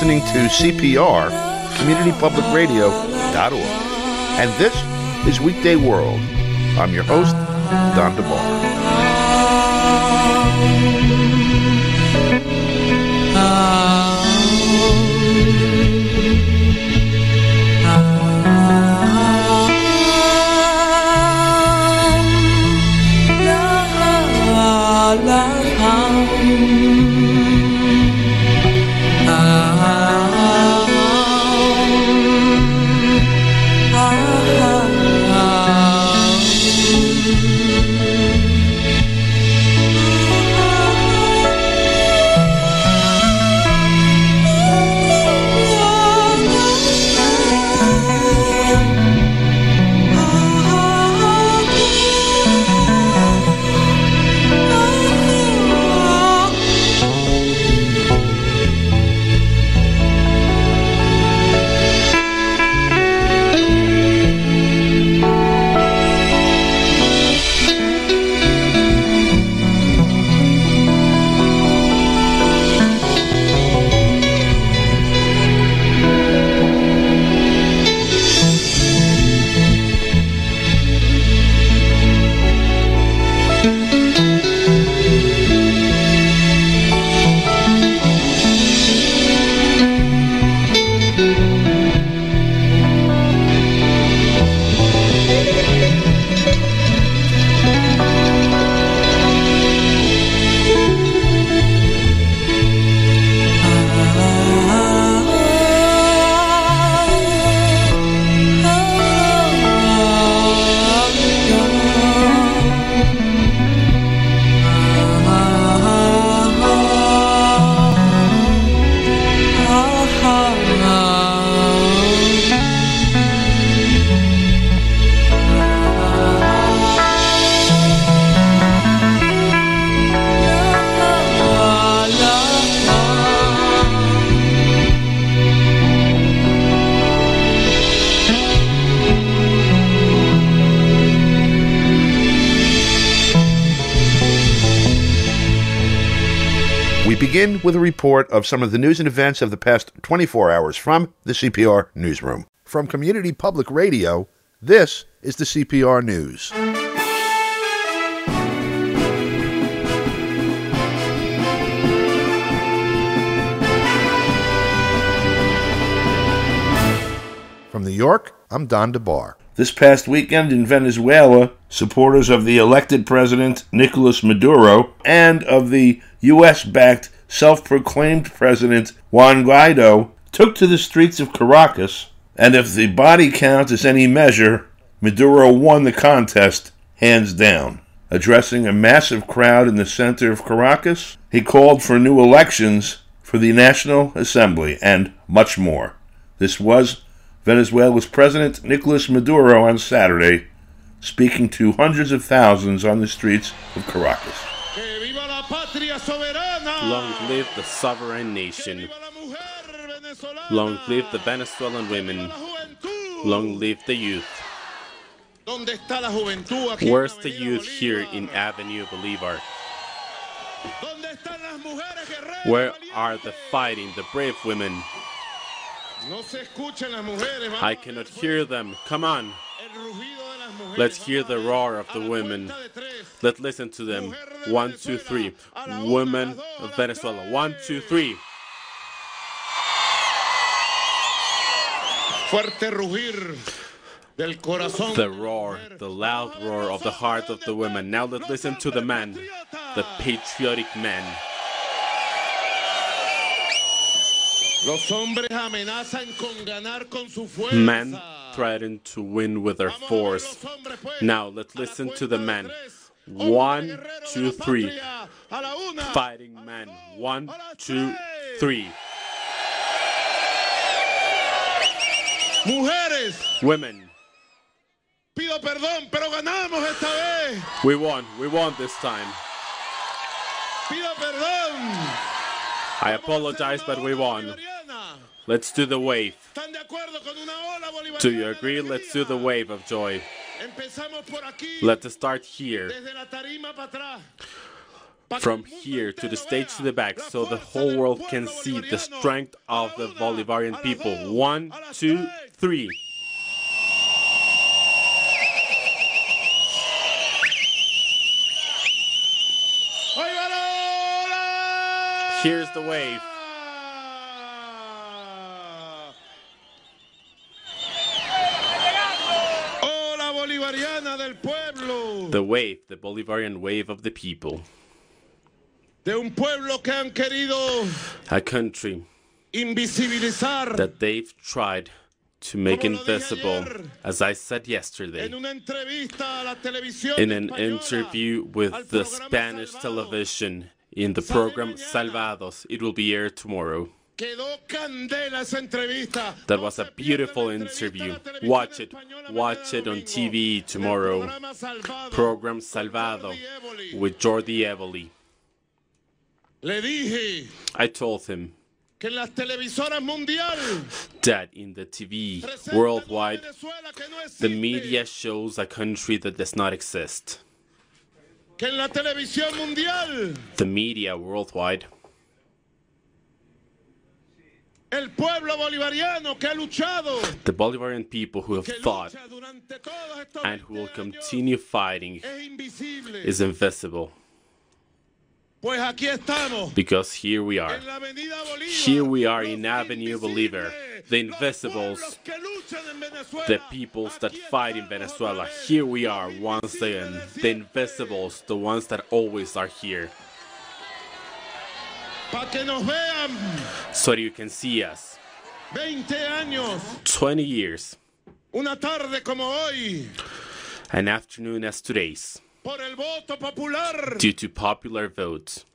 listening to CPR, CommunityPublicRadio.org. And this is Weekday World. I'm your host, Don DeBar. We begin with a report of some of the news and events of the past 24 hours from the CPR Newsroom. From Community Public Radio, this is the CPR News. From New York, I'm Don DeBar. This past weekend in Venezuela, supporters of the elected president Nicolas Maduro and of the U.S.-backed self-proclaimed president Juan Guaido took to the streets of Caracas, and if the body count is any measure, Maduro won the contest hands down. Addressing a massive crowd in the center of Caracas, he called for new elections for the National Assembly and much more. This was Venezuela's President Nicolas Maduro on Saturday, speaking to hundreds of thousands on the streets of Caracas. Long live the sovereign nation. Long live the Venezuelan women. Long live the youth. Where's the youth here in Avenue Bolivar? Where are the fighting, the brave women? I cannot hear them. Come on. Let's hear the roar of the women. Let's listen to them. 1, 2, 3. Women of Venezuela. 1, 2, 3. The roar, the loud roar of the heart of the women. Now let's listen to the man, the patriotic man. Men threaten to win with their force. Now let's listen to the men. 1, 2, 3. Fighting men. 1, 2, 3. Women. We won this time. I apologize, but we won. Let's do the wave. Do you agree? Let's do the wave of joy. Let us start here. from here to the stage to the back so the whole world can see the strength of the Bolivarian people. 1, 2, 3. Here's the wave. The wave, the Bolivarian wave of the people. A country that they've tried to make invisible, as I said yesterday, in an interview with the Spanish television in the program Salvados. It will be aired tomorrow. That was a beautiful interview. Watch it on TV tomorrow. Program Salvado with Jordi Evoli. I told him that in the TV worldwide, the media shows a country that does not exist. The media worldwide, the Bolivarian people who have fought and who will continue fighting is invisible. Because here we are. Here we are in Avenue Bolivar, the invisibles, the peoples that fight in Venezuela. Here we are once again, the invisibles, the ones that always are here. So you can see us. 20 years. An afternoon as today's. Due to popular vote,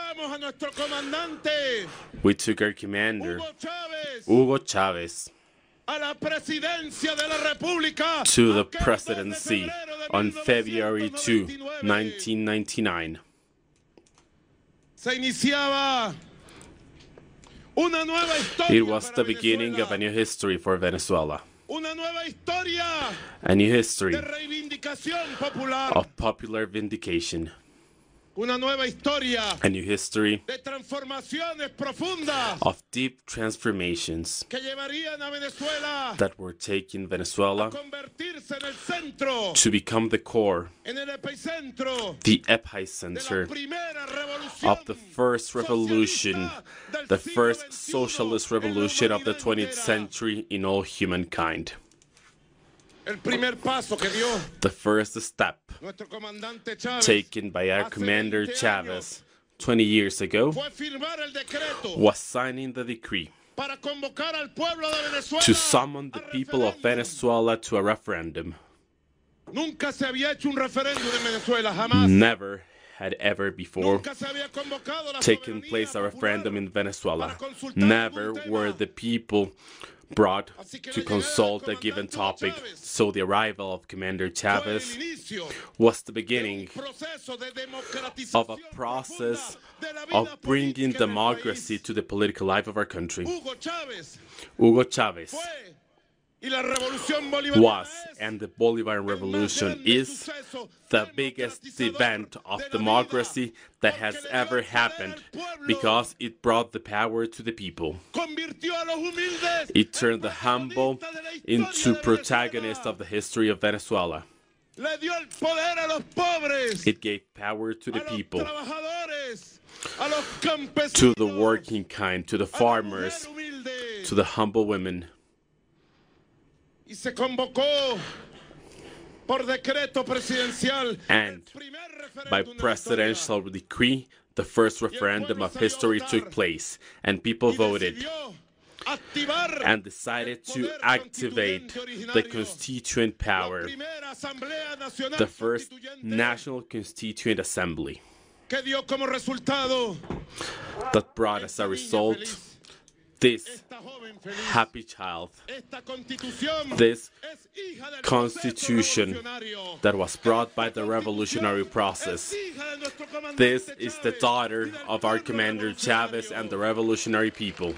we took our commander, Hugo Chavez, to the presidency on February 2, 1999. It was the beginning of a new history for Venezuela. A new history of popular vindication. A new history of deep transformations that were taking Venezuela to become the core, the epicenter of the first revolution, the first socialist revolution of the 20th century in all humankind. The first step taken by our commander Chavez 20 years ago was signing the decree to summon the people of Venezuela to a referendum. Never had ever before taken place a referendum in Venezuela. Never were the people brought to consult a given topic, so the arrival of Commander Chavez was the beginning of a process of bringing democracy to the political life of our country. Hugo Chavez was, and the Bolivarian Revolution is, the biggest event of democracy that has ever happened, because it brought the power to the people. It turned the humble into protagonists of the history of Venezuela. It gave power to the people, to the working kind, to the farmers, to the humble women. And by presidential decree, the first referendum of history took place, and people voted and decided to activate the constituent power, the first National Constituent Assembly, that brought as a result this happy child, this constitution that was brought by the revolutionary process. This is the daughter of our commander Chavez and the revolutionary people.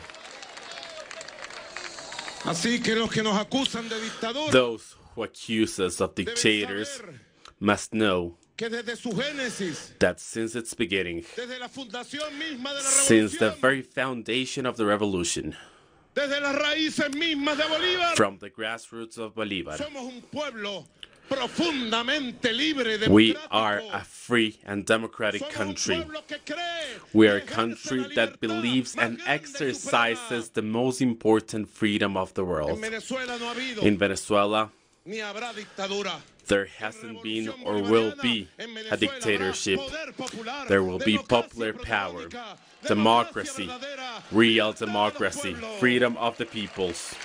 Those who accuse us of dictators must know que desde su génesis, that since its beginning, desde la fundación misma de la since the revolución, very foundation of the revolution, desde las raíces mismas de Bolívar, from the grassroots of Bolívar, somos un pueblo profundamente libre, we democrático. are a free and democratic Somos un country. pueblo que cree We are a y ejerce country la that libertad believes más and grande y exercises suprema. the most important freedom of the En world. Venezuela no ha habido In Venezuela, ni habrá dictadura. there hasn't been or will be a dictatorship. There will be popular power, democracy, real democracy, freedom of the peoples.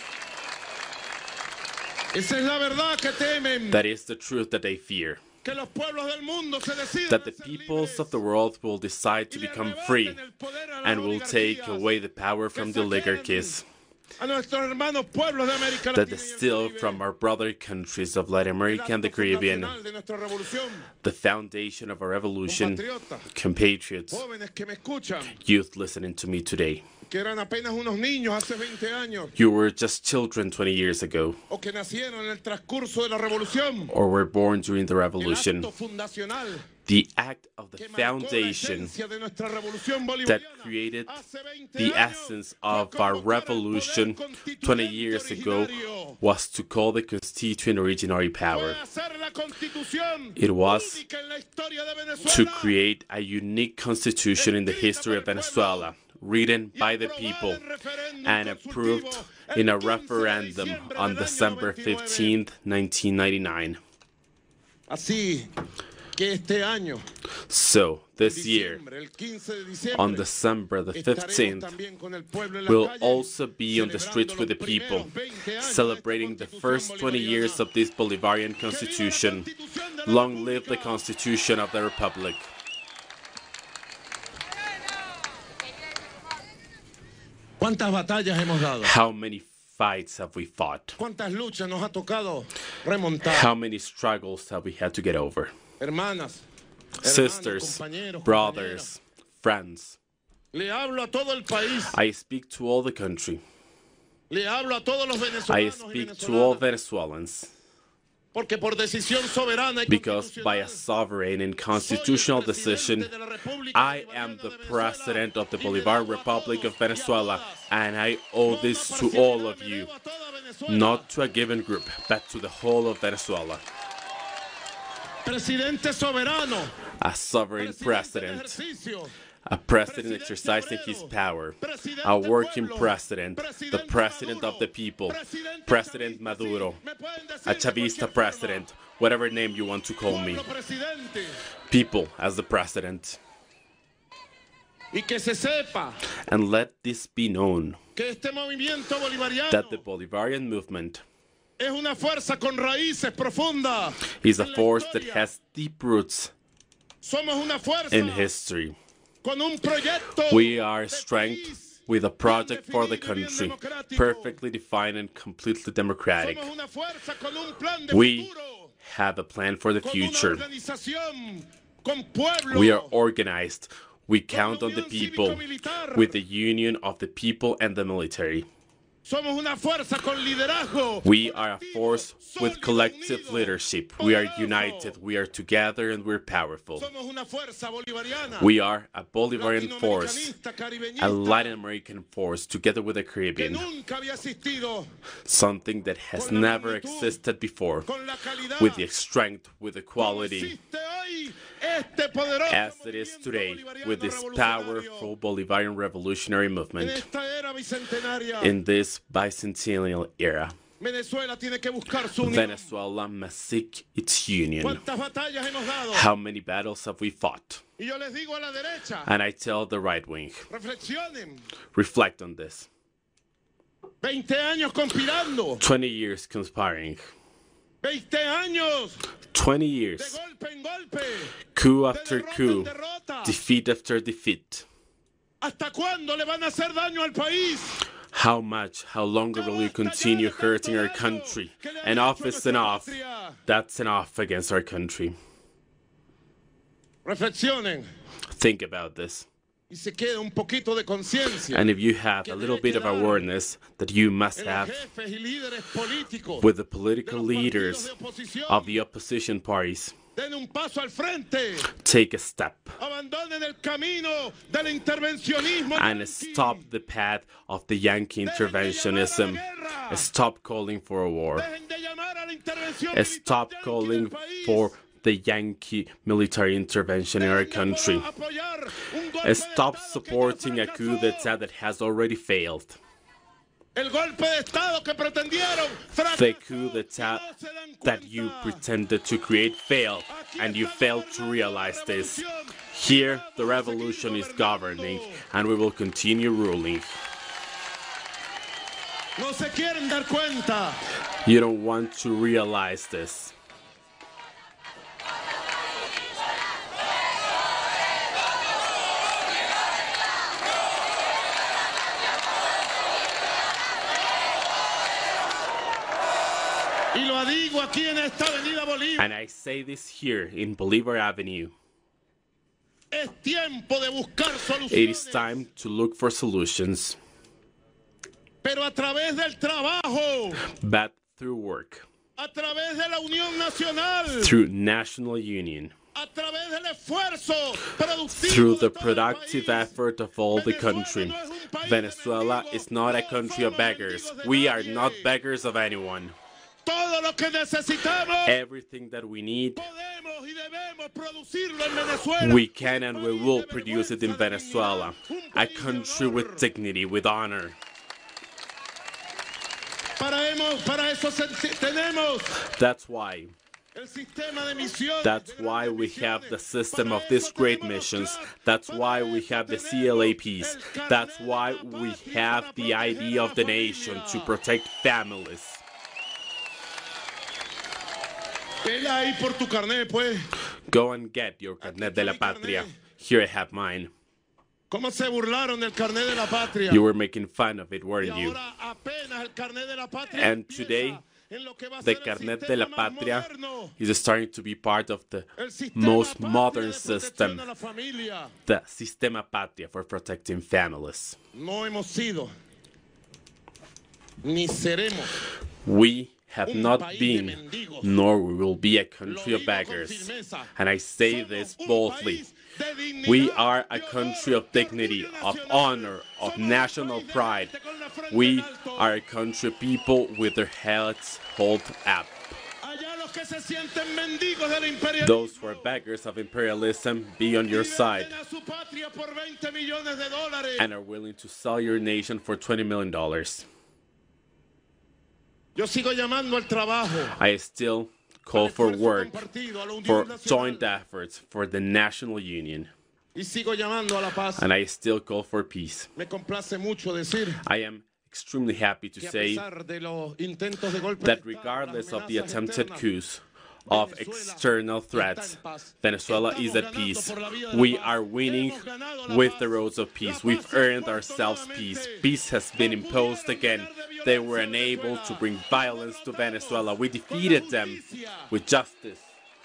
Esa es la verdad que temen, That is the truth that they fear. que los pueblos del mundo se decidan That the a ser peoples libres of the world will decide to y le become arrebaten free el poder a las and will take oligarquías, away the power from the oligarchies a nuestros hermanos pueblos de América that Latina y el steal Caribe. from our brother countries of Latin America and the El acto Caribbean. fundacional de nuestra revolución. The foundation of our revolution, Compatriotas, compatriots, jóvenes que me escuchan, youth listening to me today. que eran apenas unos niños hace 20 años, You were just children 20 years ago, o que nacieron en el transcurso de la revolución. or were born during the El revolution. acto fundacional The act of the que marcó la foundation esencia de nuestra revolución that bolivariana created hace 20 the años essence fue of our convocar al poder revolution 20 constituyente years ago originario. was to call the constituent originary power. Fue hacer la constitución It was única en la historia de to Venezuela create a unique constitution in the history of Venezuela, written by the people and approved in a referendum on December 15th, 1999. Así que este año, So, this year, diciembre, el 15 de diciembre, on December the estaremos 15th, también con el pueblo en la we'll calle, also be on the streets celebrando with the los people, primeros 20 años de celebrating esta the first 20 constitución years of this Bolivarian bolivariana. constitution. Que viva la Constitución de la Long live the República. Constitution of the Republic. ¿Cuántas batallas hemos dado? How many fights have we fought? ¿Cuántas luchas nos ha tocado remontar? How many struggles have we had to get over? Hermanas, Sisters, compañeros, brothers, friends. le hablo a todo el país, I speak to all the country. le hablo a todos los I venezolanos y speak to all venezolanas, Venezuelans porque por decisión soberana y because by a constitucional, sovereign and soy el constitutional presidente decision, de la República I Bolivariana am de the Venezuela, president of the y le Bolivarian debo a Republic todos of y a Venezuela, todas. and I owe No this una to all of parcialidad, le you, debo a toda Venezuela. not to a given group, but to the whole of Venezuela. Presidente soberano, A sovereign presidente en president, ejercicio, a president exercising his power, a working president, the president of the people, President Maduro, a Chavista president, whatever name you want to call me, pueblo presidente, people as the president. y que se sepa And let this be known que este movimiento bolivariano that the Bolivarian movement es una fuerza con raíces profundas is a en la force that historia. has deep roots Somos una fuerza in history. con un proyecto We are de strength país. with a project for the definido y bien country, democrático. perfectly defined and completely democratic. Somos una fuerza con un plan de We futuro, have a plan for the con una future. organización, con pueblo, We are organized. We count on the people with the union of the people and the military. Somos una fuerza con liderazgo. We are a force with sólido, collective unido, leadership. We are poderoso. united. We are together and we're powerful. Somos una fuerza bolivariana. We are a Bolivarian force, latinoamericanista, caribeñista, a Latin American force together with the que Caribbean, nunca había existido, something that has con la never magnitud, existed before, con la calidad, with the strength, with the como quality, existe hoy este poderoso as it is movimiento today, bolivariano with this revolucionario. powerful Bolivarian revolutionary En movement. esta era bicentenaria, In this bicentennial era, Venezuela tiene que buscar su unión. Venezuela must seek its union. ¿Cuántas batallas hemos dado? How many battles have we fought? Y yo les digo a la derecha, And I tell the right wing, reflexionen. reflect on this. 20 años conspirando. 20 years conspiring, 20 años 20 de years, golpe en golpe. coup De after derrota en coup, derrota. defeat after defeat. ¿Hasta cuándo le van a hacer daño al país? How much, how longer will we continue hurting our country? Enough is enough. That's enough against our country. Reflexionen Think about this. y se quede un poquito de conciencia And if you have a little bit of awareness that you must en los have jefes y líderes políticos with the de political los partidos leaders de oposición of the opposition parties Den un paso al frente. Take a step Abandonen el camino del intervencionismo. and stop the path of the Yankee interventionism. Stop calling for a war. Dejen de llamar a la intervención Stop militar calling en el país. for the Yankee military intervention in our country. Apoyar un golpe de Stop Estado que ya supporting a coup fracasó. d'etat that has already failed. El golpe de Estado que pretendieron The fracasó. coup d'etat No se dan that you cuenta. pretended to create failed, and you failed to realize this. Here, the revolution is governing, and we will continue ruling. No se quieren dar cuenta. You don't want to realize this. Y lo digo aquí en esta avenida Bolívar. And I say this here in Bolivar Avenue. Es tiempo de buscar It is soluciones. time to look for solutions, Pero a través del trabajo. but through work, A través de la Unión Nacional. through national union, A través del esfuerzo productivo through de the todo el productive país. effort of all the country. Venezuela no es un país de Venezuela mendigos. is not a No country of somos beggars. mendigos de We are nadie. not beggars of anyone. Todo lo que necesitamos Everything that we need, podemos y debemos producirlo en Venezuela. we can and we will produce it in Venezuela, a country with dignity, with honor. Para eso tenemos That's why. el sistema de misiones. That's why we have the system of these great missions. That's why we have the CLAPs. That's why we have the idea of the nation to protect families. Vela ahí por tu carnet, pues. Go and get your carnet de la patria. Here I have mine. ¿Cómo se burlaron del carnet de la patria? You were making fun of it, Y weren't you? ahora apenas el carnet de la patria And empieza today, en lo que va a The ser el carnet de sistema la más patria moderno. is starting to be part of the El sistema most patria modern de system, protección a la familia. the Sistema Patria for protecting families. No hemos sido ni seremos. We have Un not país de been, mendigos. nor we will be a country Lo of digo con beggars. firmeza. And I say Somos this un boldly. país de dignidad, We are a de country honor, of dignity, de orgullo of nacional. honor, of Somos un national país de pride. gente con la frente We en alto. are a country of people with their heads held up. Allá los que se sienten mendigos del imperialismo. Those who are beggars of imperialism, be on your y side venden a su patria por $20 millones. and are willing to sell your nation for $20 million. Yo sigo llamando al trabajo. I still call al for esfuerzo work, compartido, a la Unión for Nacional. joint efforts, for the national union, Y sigo llamando a la paz. and I still call for peace. Me complace mucho decir I am extremely happy to que a say pesar de los intentos de golpe de that Estado, regardless las of the amenazas attempted externas, coups of external threats, Venezuela is at peace. We are winning with the roads of peace. We've earned ourselves peace. Peace has been imposed again. They were unable to bring violence to Venezuela. We defeated them with justice.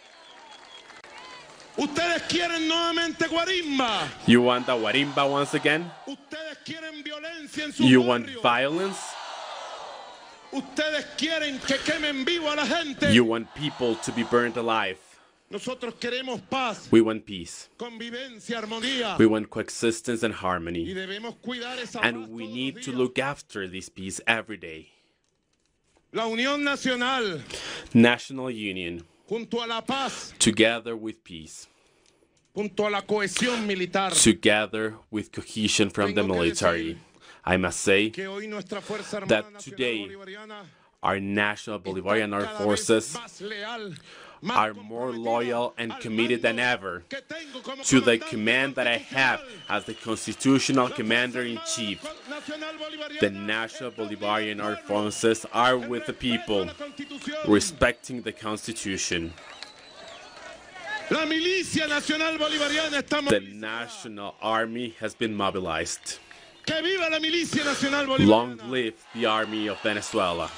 Ustedes quieren nuevamente guarimba. You want a guarimba once again? Ustedes quieren violencia en sus You want barrios. violence? Ustedes quieren que quemen vivo a la gente. You want people to be burned alive? Nosotros queremos paz, We want peace. convivencia, armonía. We want coexistence and Y harmony. debemos cuidar esa paz And we todos need los to días. look after this peace every day. La Unión Nacional, National Union, junto a la paz, together with peace, junto a la cohesión militar, together with cohesion from the Tengo que military. decir I must say, que hoy nuestra Fuerza Armada that Nacional today Bolivariana our national Bolivarian armed cada vez forces más leal, más are more loyal and al committed than mando ever que tengo como to the comandante command that I have constitucional. as the constitutional La Fuerza commander-in-chief. Armada Nacional Bolivariana The National Bolivarian Armed Forces are with the people, la Constitución. respecting the Constitution. La Milicia Nacional Bolivariana está The movilizada. National Army has been mobilized. Que viva la Milicia Nacional Long Bolivariana. live the Army of Venezuela.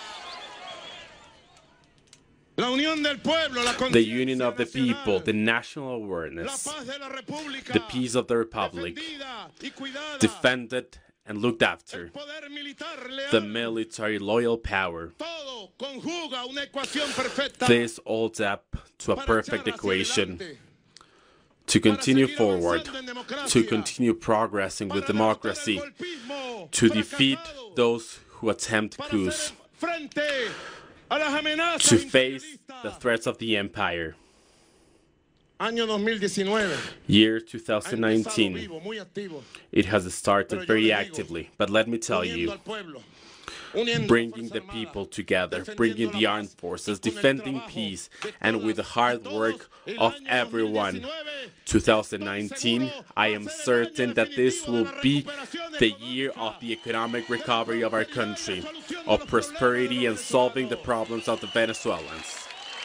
La unión del pueblo, la The union of the conciencia people, the nacional, national la awareness, paz de la República, the peace of the Republic, defendida y cuidada defended and looked after. poder militar leal, The military loyal power. todo conjuga una ecuación perfecta This all up to a para perfect echar hacia equation adelante, to continue seguir forward, avanzando en democracia, to continue progressing with para derrotar el democracy, golpismo to defeat fracasado, those who attempt para coups, hacer frente a las amenazas to face imperialistas. the threats of the empire. Año 2019. Year Ha empezado 2019, vivo, muy activo, it has started Pero yo very le digo, actively, but let me tell uniendo you, al pueblo, uniendo a bringing la the Fuerza people Armada, together, defendiendo bringing la the paz, armed forces, y con el defending trabajo peace, de and todas with the y hard todos, work el of año everyone. 2019 2019, I am certain that this will be the year of the economic recovery of our country, of prosperity and solving the problems of the Venezuelans.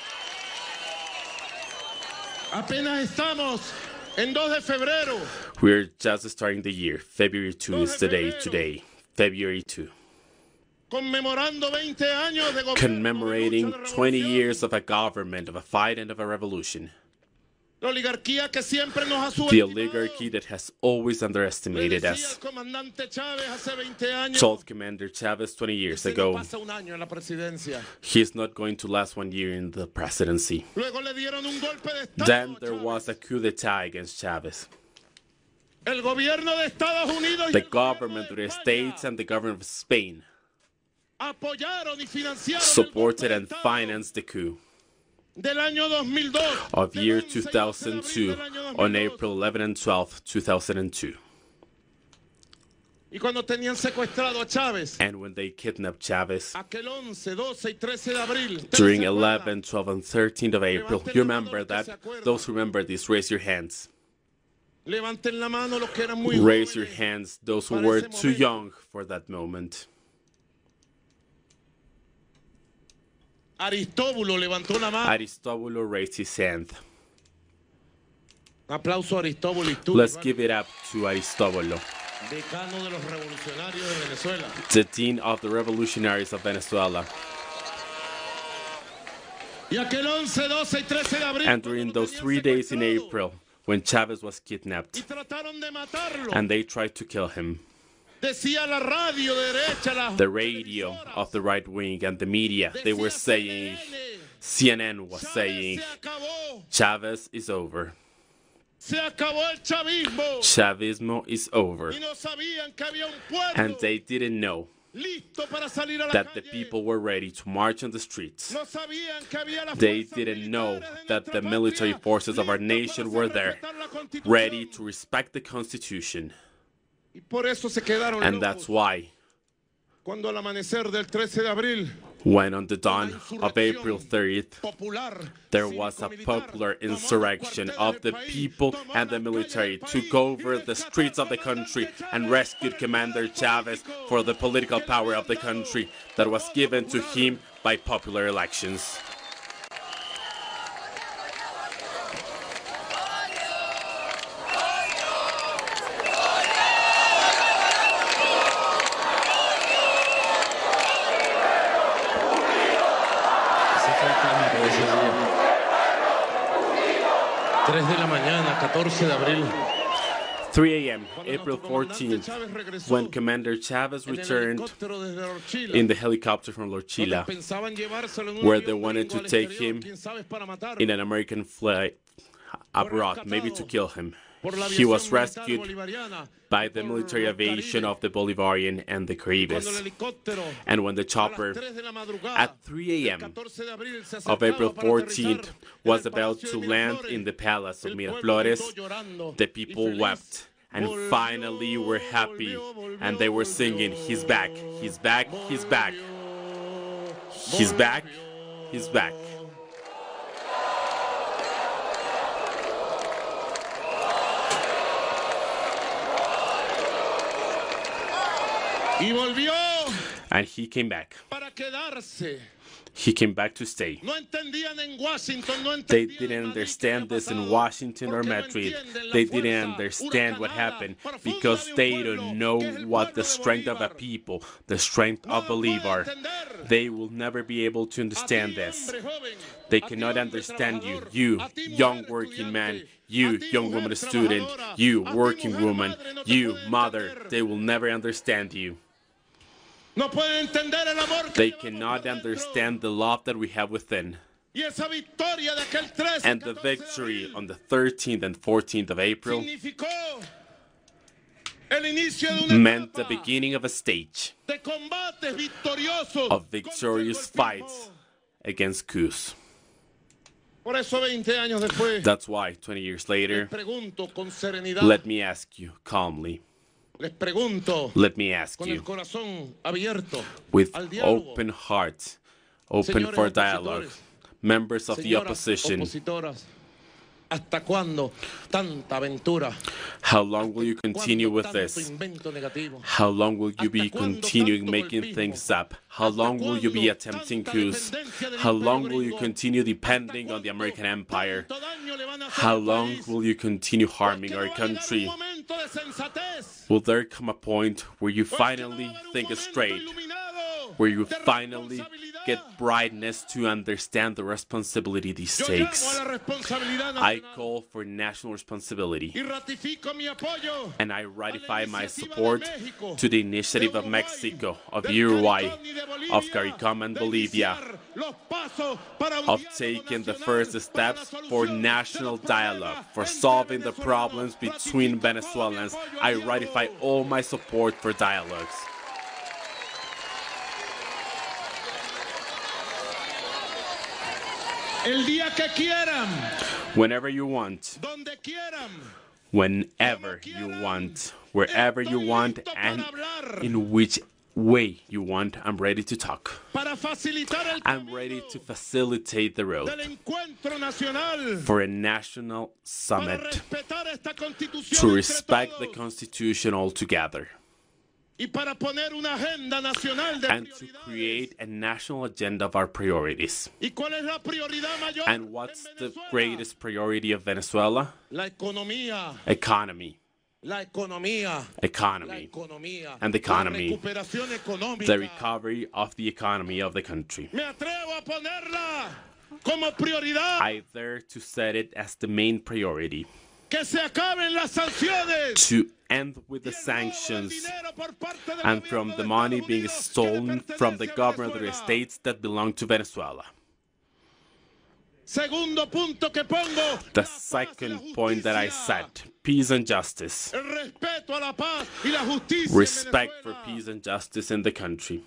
Apenas estamos en 2 de febrero. We're just starting the year. February 2 is today, February 2. Conmemorando 20 años de gobierno, Commemorating de lucha, de 20 revolución. years of a government, of a fight, and of a revolution. La oligarquía que siempre nos ha The subestimado. oligarchy that has always Le underestimated decía us, el comandante Chávez hace 20 años. told Commander Chavez 20 years "Usted ago, no pasa un año en la presidencia." he's not going to last 1 year in the presidency. Luego le dieron un golpe de estado. Then there Chávez. was a coup d'etat against Chavez. El gobierno de Estados Unidos y The el gobierno government of de the España States and the government of Spain apoyaron y financiaron supported el and golpe de estado financed the coup del año 2002, of del year 11 y 12 de abril 2002 del año on 2002. April 11 and 12, 2002. Y cuando tenían secuestrado a Chávez, And when they kidnapped Chavez aquel 11, 12 y 13 de abril, ¿ustedes during se acuerdan? 11, 12, and 13th of April, you remember that? Those who remember this, raise your hands. Levanten la mano los que eran muy Raise your jóvenes. hands, those who para were ese too momento. young for that moment. Aristóbulo levantó la mano. Aristobulo raised his hand. Aplauso a Aristóbulo y tú, Let's give it up to Aristobulo, decano de los revolucionarios de Venezuela. the dean of the revolutionaries of Venezuela. Y aquel 11, 12 y 13 de abril, And during those 3 days in April, when Chavez was y kidnapped trataron de matarlo, and they tried to kill him, decía la radio de derecha, las the radio of the right wing and the media, they were saying, CNN was saying, se acabó, Chavez is over. se acabó el chavismo. Chavismo is over. Y no sabían que había un pueblo And they didn't know listo para salir a la that the calle. people were ready to march on the streets. No sabían que había las They fuerzas didn't know militares de that nuestra the military patria forces of our listas nation para were hacer there, respetar la Constitución. ready to respect the Constitution. Y por eso se quedaron And locos that's why, cuando al amanecer del 13 de abril when on the dawn of April 30th, popular, there was a popular insurrection of the people and the military took over the streets of the country and rescued Commander Chavez for the political power of the country that was given to him by popular elections. Ese fue el cambio de ese día. 3 de la mañana, 14 de abril. 3 a.m., April 14th, when Commander Chavez En el returned helicóptero desde Orchila, in the helicopter from donde Lorchila pensaban llevárselo en un where avión they wanted gringo to al take exterior, him quién sabe, para matarlo. in an American flight abroad, maybe to kill him. He was rescued by the military aviation of the Bolivarian and the Caribes. And when the chopper at 3 a.m. of April 14th was about to land in the palace of Miraflores, the people wept and finally were happy, and they were singing, "He's back, he's back, he's back, he's back, he's back." Y volvió And he came back. para quedarse. He came back to stay. No entendían en Washington, no They entendían didn't nada understand que había this in pasado, Washington or porque no Madrid. entienden la They didn't fuerza understand what huracanada, happened profunda because de un they pueblo, don't know que es el what the pueblo de strength of a Bolívar. people, the strength of No lo puede Bolivar. entender. They will never be able to A ti, understand this. hombre joven, They a ti, cannot hombre understand you, trabajador, you, a ti, young mujer working man, estudiante, you young woman student, you working woman, you mother, they will never understand you. They cannot understand the love that we have within. And the victory on the 13th and 14th of April meant the beginning of a stage of victorious fights against coups. That's why, 20 years later, let me ask you calmly, let me ask you, with open heart, open for dialogue, members of the opposition, how long will you continue with this? How long will you be continuing making things up? How long will you be attempting coups? How long will you continue depending on the American empire? How long will you continue harming our country? Will there come a point where you finally think straight? Where you finally get brightness to understand the responsibility this takes? I call for national responsibility, and I ratify my support to the initiative of Mexico, of Uruguay, of CARICOM and Bolivia, of taking the first steps for national dialogue, for solving the problems between Venezuelans. I ratify all my support for dialogues. El día que quieran. Whenever you want. Donde quieran. Whenever you want. Wherever you want and in which way you want, I'm ready to talk. I'm ready to facilitate the road for a national summit to respect the Constitution altogether. And to create a national agenda of our priorities. And what's the greatest priority of Venezuela? Economy. Economy. And the economy. The recovery of the economy of the country. I dare to set it as the main priority. To end with the sanctions and from the money being stolen from the government of the states that belong to Venezuela. The second point that I set, peace and justice. Respect for peace and justice in the country.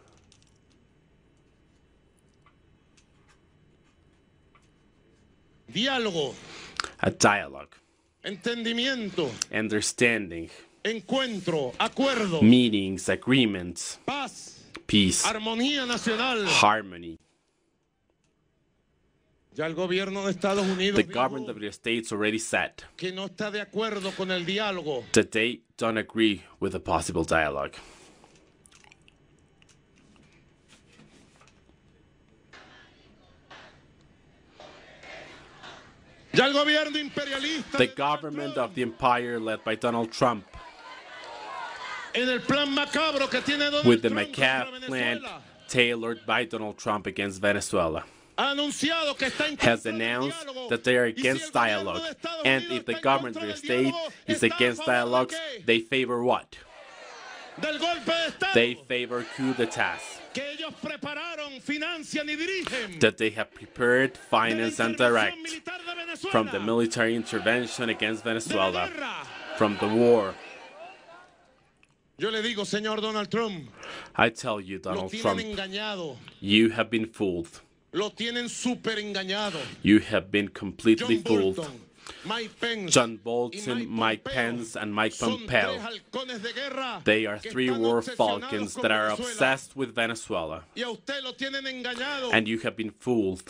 A dialogue. Entendimiento. Understanding. Encuentro, acuerdo. Meetings, agreements. Paz. Peace. Armonía nacional. Harmony. Ya el gobierno de Estados Unidos the government of the states already said que no está de acuerdo con el diálogo. That they don't agree with a possible dialogue. Ya el gobierno imperialista the government of the empire led by Donald Trump, en el plan macabro que tiene Donald with the Trump macabre plan tailored by Donald Trump against Venezuela, has announced that they are against dialogue. And if the government of the state is against dialogues, they favor what? They favor coup d'etat. That they have prepared, financed, and direct from the military intervention against Venezuela, from the war. Yo le digo, señor Donald Trump, I tell you, Donald Trump, engañado. You have been fooled. Lo tienen super engañado. You have been completely fooled. Mike Pence, John Bolton, Mike Pence, and Mike Pompeo. They are three war falcons that are obsessed with Venezuela. And you have been fooled.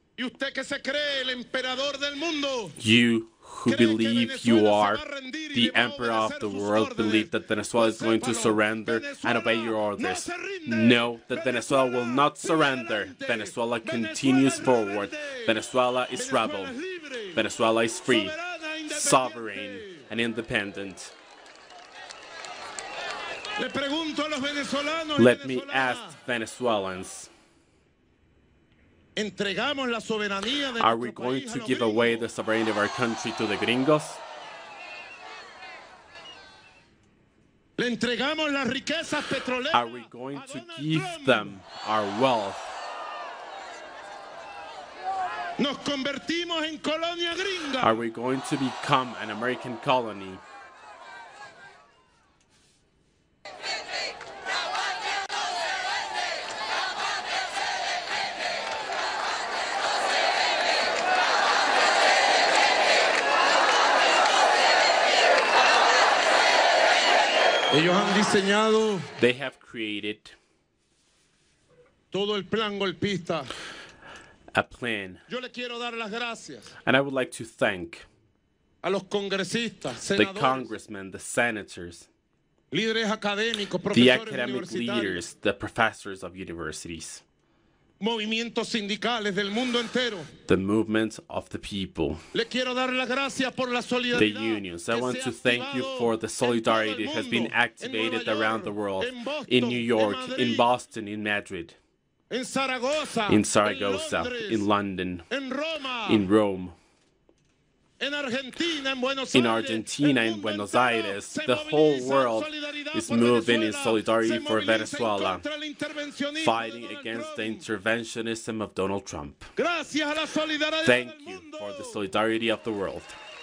You who believe you are the emperor of the world believe that Venezuela is going to surrender and obey your orders. No, that Venezuela will not surrender. Venezuela continues forward. Venezuela is rebel. Venezuela is free, sovereign, and independent. Let me ask Venezuelans, Entregamos la soberanía de Are we nuestro going país a to los give away gringos. the sovereignty of our country to the gringos? Le entregamos las riquezas petroleras. Are we going a to Donald give Trump. them our wealth? Nos convertimos en colonia gringa. Are we going to become an American colony? Ellos han diseñado They have created todo el plan golpista. a plan, Yo le quiero dar las gracias and I would like to thank a los congresistas, the senadores, congressmen, the senators, líderes académicos, the profesores academic universitarios, leaders, the professors of universities, movimientos sindicales del mundo entero. the movement of the people, Le quiero dar las gracias por la the solidaridad. unions. I que want se to ha thank you activado for the en todo el solidarity that has been mundo, activated en Nueva around the York, world, en Boston, in New York, en in Madrid, Boston, in Madrid, en Zaragoza, in Zaragoza, en Londres, in London, en Roma, in Rome, en Argentina, en Buenos in Aires, Argentina, el in mundo Buenos entero Aires. se The whole moviliza en world solidaridad is por moving in Venezuela, solidarity se for moviliza en Venezuela, contra del intervencionismo fighting de Donald against the Trump. interventionism of Donald Trump. Gracias a la solidaridad Thank del you mundo. for the solidarity of the world.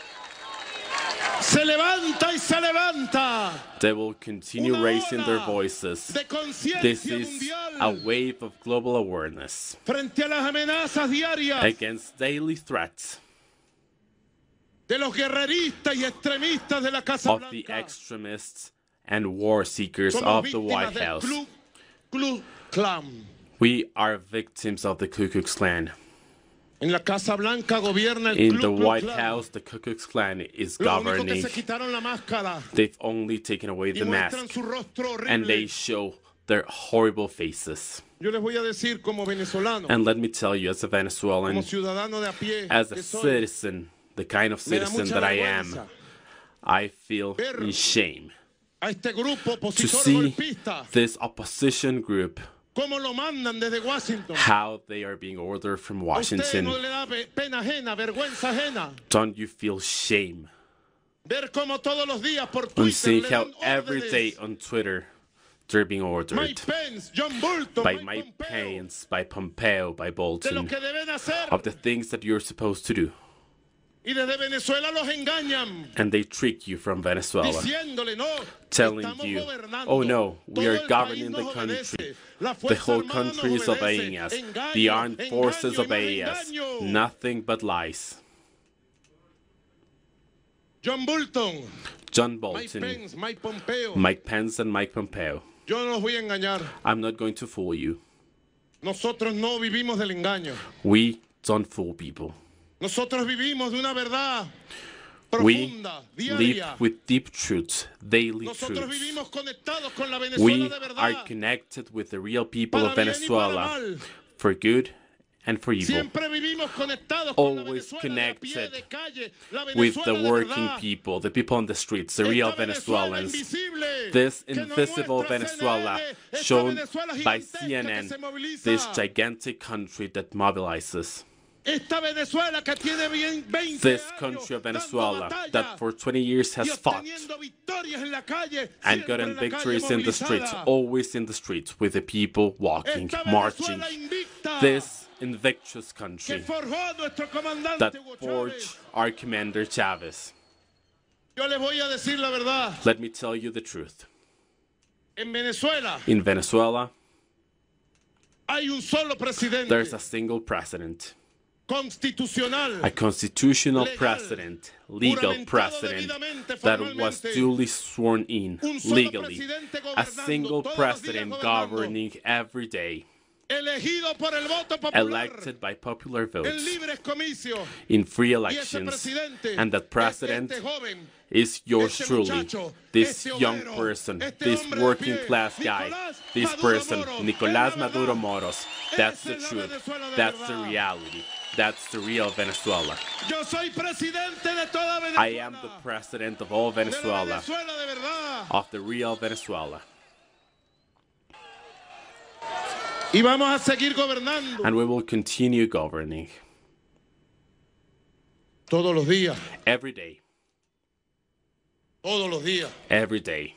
Se levanta y se levanta. They will continue Una raising their ola voices. de This conciencia is mundial a wave of global awareness frente a las amenazas diarias against daily threats de los guerreristas y extremistas de la Casa of the Blanca. extremists and war seekers Somos of the víctimas White del House. Ku Klux Klan. We are victims of the Ku Klux Klan. En la Casa Blanca gobierna el In Ku the Klux White Klan. House, the Ku Klux Klan is Lo único que governing. se quitaron la máscara They've only taken away y the muestran mask su rostro horrible. and they show their horrible faces. Yo les voy a decir como venezolano, And let me tell you, as a como Venezuelan, ciudadano de a pie, as a que soy, citizen, the kind of me da citizen mucha that I am, vergüenza I feel ver in shame a este grupo to opositor see golpista, this opposition group, cómo lo mandan desde Washington. how they are being ordered from ¿A usted Washington. no le da pena ajena, vergüenza ajena? Don't you feel shame Ver cómo todos los días por on Twitter seeing le how dan every day órdenes? on Twitter they're being ordered Mike Pence, John Bolton, by Mike Mike Pompeo, Pence, by Pompeo, by de lo Bolton, que deben hacer. of the things that you're supposed to do. Y desde Venezuela los engañan, And they trick you from Venezuela, diciéndole, no, telling estamos you, gobernando. oh no, we Todo are el governing país the nos country. obedece. La The Fuerza whole Armada country nos is obedece. obeying us. Engaño, The armed forces engaño y obey más us. engaño. Nothing but lies. John Bolton, John Mike Bolton, Pence, Mike Pompeo. Mike Pence, and Mike Pompeo. Yo no los voy a engañar. I'm not going to fool you. Nosotros no vivimos del engaño. We don't fool people. Nosotros vivimos de una verdad We profunda, live diaria. with deep truths, daily Nosotros truths. vivimos conectados con la We Venezuela de are verdad. connected with the real people of Para bien y para Venezuela mal. for good and for evil. Siempre vivimos conectados con la Always Venezuela de a pie, connected de calle, la with Venezuela the de working verdad. people, the people on the streets, the real Esta Venezuela Venezuelans. invisible, This que no invisible muestra Venezuela CNN, esta shown Venezuela by gigantesca que CNN, se moviliza. this gigantic country that mobilizes. Esta Venezuela que tiene bien 20 This años country of dando Venezuela batalla that for 20 years y has fought obteniendo victorias en la calle, and siempre gotten en la calle victories in the streets, movilizada. always in the streets with the people walking, Esta marching. Venezuela invicta This invictus que country forjó a nuestro comandante that Hugo Chávez. forged our commander Chavez. Yo les voy a decir la verdad. Let me tell you the truth. En Venezuela In Venezuela, hay un solo presidente there's a single president, constitucional a constitutional legal, president, legal juramentado president debidamente, that was formalmente. duly sworn in Un solo legally, presidente a gobernando, single todos los días president gobernando. governing every day, elegido por el voto popular elected by popular en votes libres comicios. in free Y ese elections, presidente and that president es este joven, is yours este truly, muchacho, this este young obrero, person, este this hombre de working pie, class guy, Nicolás this Maduro person, Moros. Nicolás Es la Maduro verdad. Moros. That's Esa the es la truth. Venezuela de That's the verdad. reality. That's the real Venezuela. Yo soy presidente de toda Venezuela. I am the president of all de la Venezuela, Venezuela de verdad. of the real Venezuela. Y vamos a seguir gobernando And we will continue governing todos los días, every day. todos los días. Every day.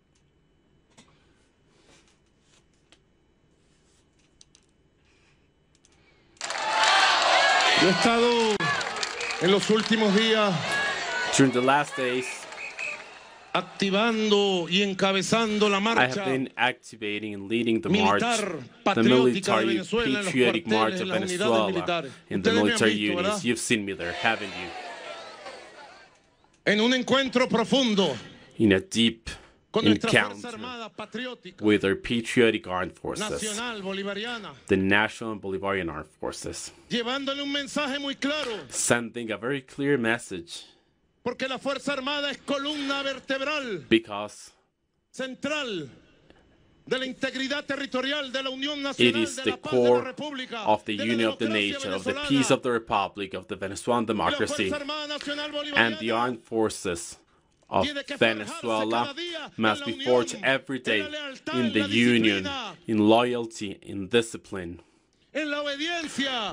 Yo he estado en los últimos días During the last days, activando y encabezando la I have marcha been activating and leading the march, militar the patriótica de military Venezuela en los patriotic march cuarteles, of en las unidades Venezuela, militares. in the Ustedes me han military visto, units. ¿verdad? You've seen me there, haven't you? En un encuentro profundo In a deep con nuestra Fuerza encounter Armada Patriótica with our patriotic armed forces, Nacional Bolivariana, the National and Bolivarian Armed Forces, llevándole un mensaje muy claro, sending a very clear message porque la Fuerza Armada es columna vertebral because central de la integridad territorial de la Unión it Nacional, is de the la paz de la core República, of the de la union of the democracia nation, of the venezolana. peace of the republic, of the Venezuelan Y la democracy, Fuerza Armada Nacional and the Bolivariana armed forces of tiene que Venezuela forjarse cada día must en be la forged unión, every day en la lealtad, in en the la union, disciplina, in loyalty, in discipline, en la obediencia.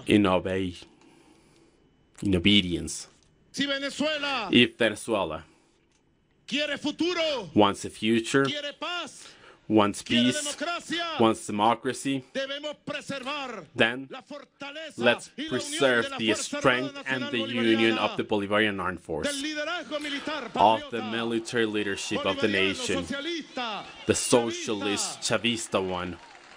in obedience. Si Venezuela If Venezuela quiere futuro, wants a future, quiere paz, wants quiere peace, democracia, wants democracy, debemos preservar then la fortaleza let's y la unión preserve de la the Fuerza strength Armada and Nacional the Bolivariana, union of the Bolivarian Armed del Force, liderazgo militar of the patriota, military leadership of the bolivariano, nation, socialista, the socialist, Chavista one.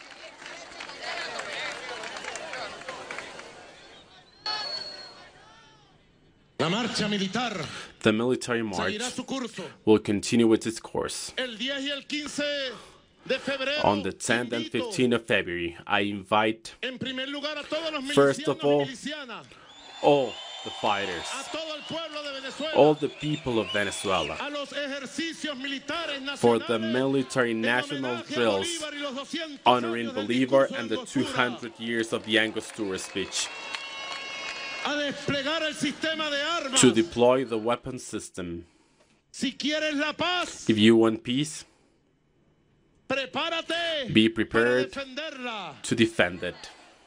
La marcha militar The military march seguirá su curso. will continue with its course. El 10 y el 15 de febrero, On the 10th and invito, 15th of February, I invite en primer lugar, a todos los First of milicianos all, y milicianas, all the fighters, a todo el pueblo de Venezuela, all the people of Venezuela, a los ejercicios militares for nacionales, the military en national homenaje a drills Bolívar y los 200 honoring años del Bolivar discurso and de the Angostura, 200 years of the Angostura speech, a desplegar el sistema de armas. to deploy the weapon system. Si quieres la paz, If you want peace, prepárate be para prepared defenderla. to defend it.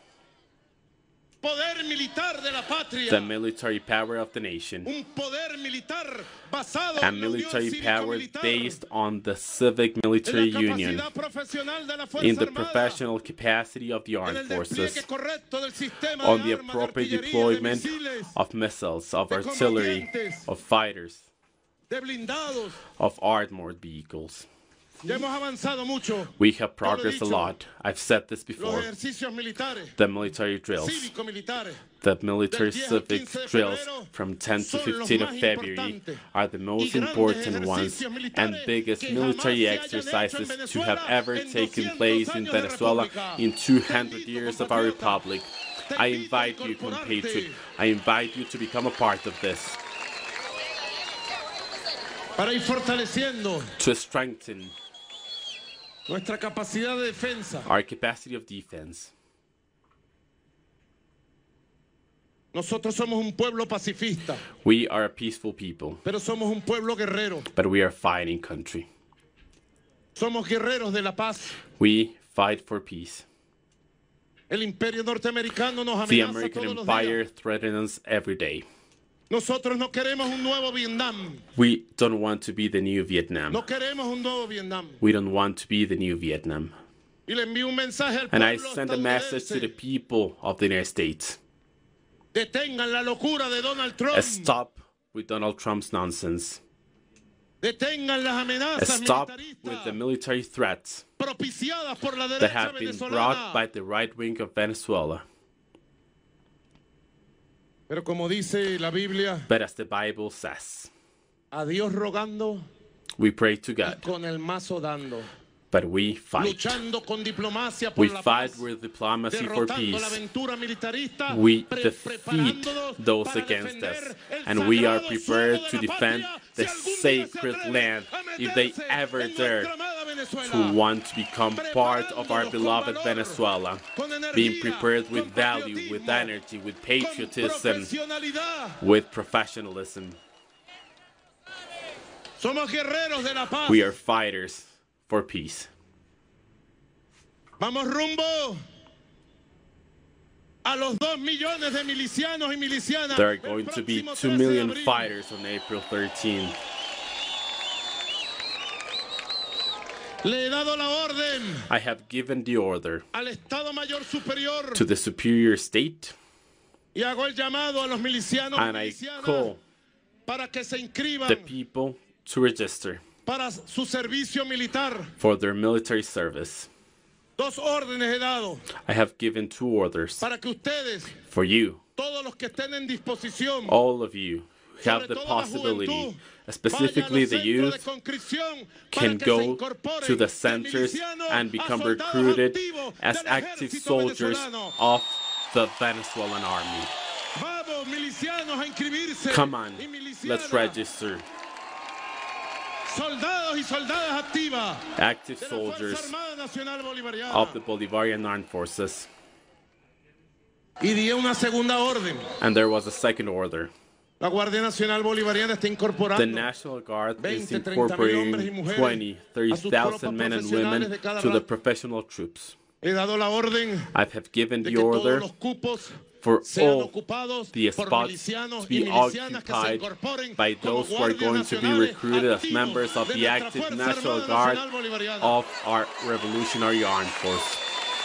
Poder militar de la patria. The military power of the nation. Un poder militar basado A en la unión military power cívico-militar, based on the civic en military la union, capacidad profesional de la Fuerza in the Armada, professional capacity of the en armed el forces, despliegue correcto del sistema on de the armas, de appropriate artillería, de deployment misiles, of missiles, of de artillery, combatientes, of fighters, de blindados. of armored vehicles. Ya hemos avanzado mucho. We have progressed a lot. I've said this Los before. ejercicios militares, The military drills, cívico-militares, the military del 10 al civic 15 de drills febrero from 10 to son los 15 of más February importantes are the most y grandes important ones ejercicios militares and biggest que military jamás se hayan hecho en exercises to have Venezuela ever en taken 200 place in años de Venezuela república. in 200 Te invito, years of our compatriota, republic. te I invito a invite you, incorporarte. compatriot, I invite you to become a part of this, para ir fortaleciendo to strengthen nuestra capacidad de defensa. our capacity of defense. Nosotros somos un pueblo pacifista, We are a peaceful people, pero somos un pueblo guerrero. but we are a fighting country. Somos guerreros de la paz. We fight for peace. El imperio norteamericano nos The amenaza American todos los empire días. threatens us every day. Nosotros no queremos un nuevo Vietnam. We don't want to be the new Vietnam. No queremos un nuevo Vietnam. We don't want to be the new Vietnam. Y le envío un mensaje al And I pueblo send a message to the estadounidense. people of the United States. Detengan la locura de Donald Trump. Stop with Donald Trump's nonsense. Detengan las amenazas Stop with the militaristas military threats propiciadas por la that derecha have been brought by venezolana. the right wing of Venezuela. Pero como dice la Biblia, But as the Bible says, a Dios rogando we pray to y God, con el mazo dando. but we fight. Luchando con diplomacia por We la fight paz. with diplomacy for Derrotando la peace. aventura militarista, We defeat preparándonos those para against us, defender el and we are sagrado prepared suelo to de la defend patria the si algún día se sacred atreven land a if they meterse ever en dare nuestra amada Venezuela. to want to become part of our beloved Venezuela, being prepared with value, with energy, with Con patriotism, profesionalidad. with professionalism. Somos guerreros de la paz. We are fighters for peace. Vamos rumbo a los 2 millones de milicianos y milicianas. There are going to be 2 million fighters on April 13. Le he dado la orden I have given the order al Estado Mayor Superior to the superior state, y hago el llamado a los milicianos y and I milicianas call para que se inscriban the people to register para su servicio militar. for their military service. 2 órdenes he dado I have given 2 orders para que ustedes, for you, todos los que estén en disposición, all of you, have sobre the todo la possibility, juventud, specifically the vayan a los centros de youth, conscripción can para que se go incorporen to the de centers milicianos and a become soldados recruited activos as del active ejército soldiers venezolano. of the Venezuelan army. Vamos, milicianos, a inscribirse. Come on, Y milicianas, let's register. soldados y soldadas activas Active de la Fuerza soldiers Armada Nacional Bolivariana. of the Bolivarian Armed Forces. Y di una segunda orden. And there was a second order. La Guardia Nacional Bolivariana está incorporando The National Guard is 20, 30,000 hombres y incorporating mujeres 20, a sus tropas 30,000 men and profesionales women de cada to the raza. professional troops. He dado la orden I have given de the que todos order los cupos for sean all ocupados the por spots milicianos to y be milicianas que se occupied incorporen by como those who are guardias going to be nacionales recruited as activos members of de the nuestra active Fuerza National Armada Guard Nacional Bolivariana. of our Revolutionary Armed Force.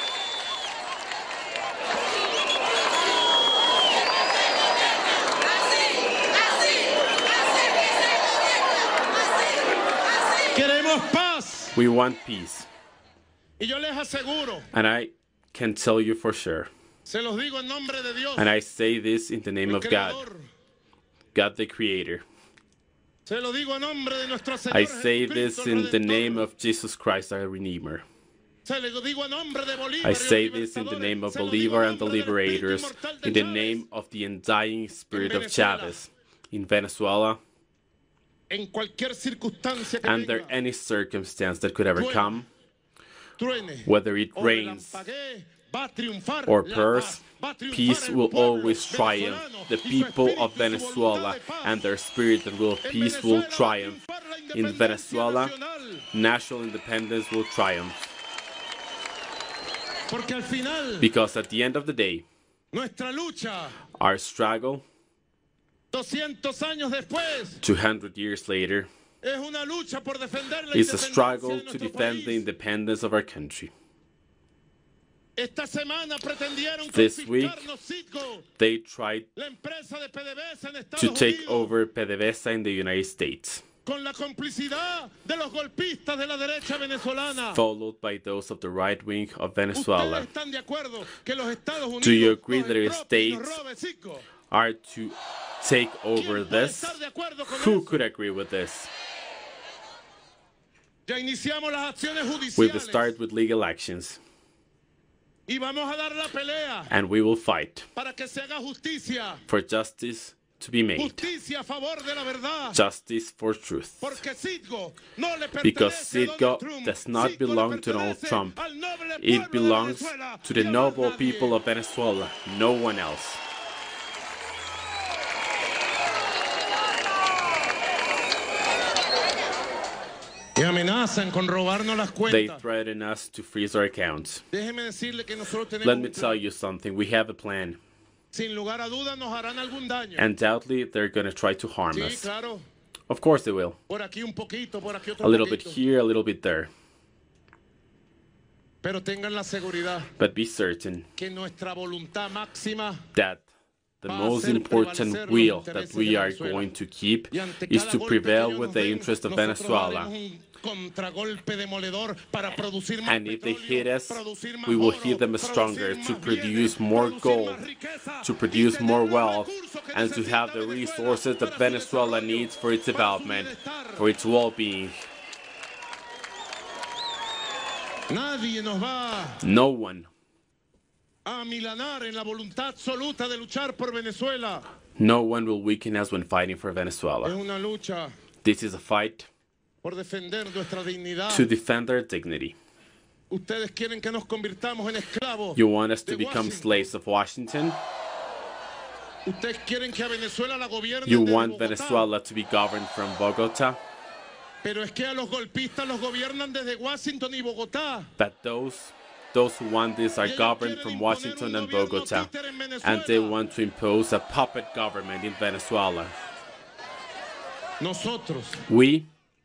Queremos paz. We want peace. Y yo les aseguro, And I can tell you for sure. se los digo en nombre de Dios, And I say this in the name el of God, Creador. God the Creator. Se lo digo en nombre de nuestro Señor I say this Jesucristo, in the Redentor. name of Jesus Christ, our Redeemer. Se lo digo en nombre de Bolívar I y say los this in the libertadores. name of Se lo digo Bolivar en and the nombre del espíritu liberators, inmortal de in the Chávez. name of the undying spirit of Venezuela. Chavez in Venezuela, En cualquier circunstancia que under venga, any circumstance that could ever Truene. come, truene, whether it o rains relampaguee, va a triunfar or la pours, paz, va a triunfar peace el will pueblo always triumph. venezolano The y su people espíritu of y su Venezuela voluntad de paz. and their spirit and will of En peace will Venezuela va a triumph. triunfar la In independencia Venezuela, nacional, national independence will triumph. porque al final Because at the end of the day, nuestra lucha, our struggle, 200 años después, 200 years later, es una lucha por defender la is a independencia struggle de to nuestro defend the país. independence of our country. Esta semana pretendieron This week, confiscarnos Citgo, They tried la empresa de PDVSA en Estados to take Unidos, over PDVSA in the United States, con la complicidad de los golpistas de la derecha venezolana. followed by those of the right wing of ¿Ustedes Venezuela, están de acuerdo que los Estados Unidos Do you agree nos that the expropien y nos States roben Citgo? are to take over ¿Quién puede this. estar de acuerdo con Who eso? could agree with this? Ya iniciamos las acciones We will judiciales start with legal actions, y vamos a dar la pelea and we will fight para que se haga justicia. for justice to be made, Justicia a favor de la verdad. justice for truth. Porque Citgo no le Because pertenece a Citgo Donald Trump. does not Citgo le belong to Donald pertenece Trump. al noble pueblo It de belongs Venezuela to the y a más noble nadie. people of Venezuela, no one else. Y amenazan con robarnos las They cuentas. threaten us to freeze our accounts. Déjeme decirle que nosotros tenemos Let me un tell plan. you something. We have a plan. Sin lugar a dudas nos harán algún daño. Undoubtedly, they're going to try to harm Sí, us. claro. Of course they will. Por aquí un poquito, por aquí otro A little bit poquito. here, a little bit there. Pero tengan la seguridad But be certain que nuestra voluntad máxima that the va a most hacer important prevalecer los will that intereses we de are Venezuela. going to keep y ante is cada to golpe que prevail ellos with nos the den, interest of nosotros Venezuela. daremos un contragolpe demoledor para producir más And if they petróleo, hit us, producir más we will oro, hit them producir stronger más to bienes, produce more producir gold, más riqueza, to y produce tener more los wealth, recursos que and to have the necesita Venezuela resources that para su Venezuela desarrollo, needs for its para su development, bienestar. for its well-being. Nadie nos va No one, a amilanar en la voluntad absoluta de luchar por Venezuela. no one will weaken us when fighting for Es Venezuela. una lucha This is a fight por defender nuestra dignidad. to defend our dignity. Ustedes quieren que nos convirtamos en esclavos. You want us to de become Washington. slaves of Washington? Ustedes quieren que a Venezuela la gobiernen You desde want Bogotá. Venezuela to be governed from Bogota? Pero es que a los golpistas los gobiernan desde Washington y Bogotá. But those Those who want this are governed from Washington and Bogota, and they want to impose a puppet government in Venezuela. We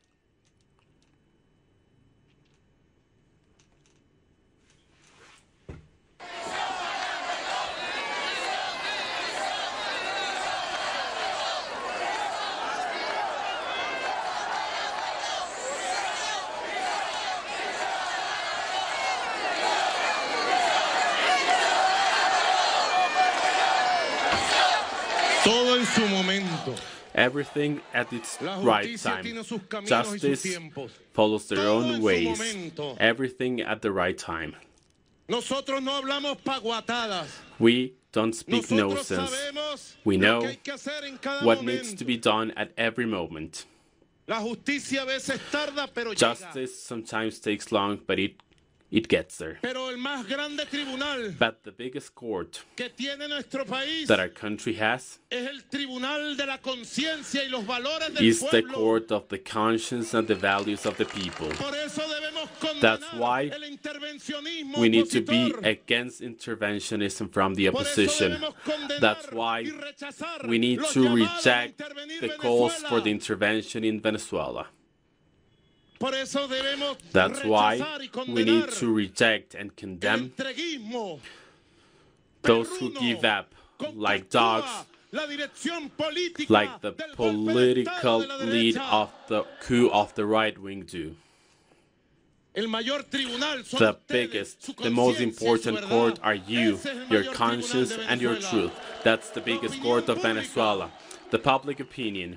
Todo en su momento. Everything at its right time. Justice follows their own ways. Everything at the right time. Nosotros no hablamos paguatadas. We don't speak nonsense. We know what needs to be done at every moment. La justicia a veces tarda, pero llega. Justice sometimes takes long, but it gets there. Pero el más grande tribunal But the biggest court que tiene nuestro país that our country has es el tribunal de la conciencia y los valores del is the pueblo. court of the conscience and the values of the people. Por eso debemos That's condenar why el intervencionismo we need to be opositor. against interventionism from the Por eso opposition. debemos condenar That's why y rechazar we need los to llamados a reject intervenir the calls Venezuela. for the intervention in Venezuela. Por eso debemos That's why rechazar y we need condenar to reject and el condemn entreguismo those who perruno give up con que like actúa dogs, la dirección política like the del golpe de political Estado de la lead derecha. of the coup of the right wing do. El mayor tribunal son The ustedes, biggest, su the most conciencia y su important verdad. court are you, Ese es el your mayor conscience tribunal de and your Venezuela. truth. That's the biggest court of Venezuela. The public opinion.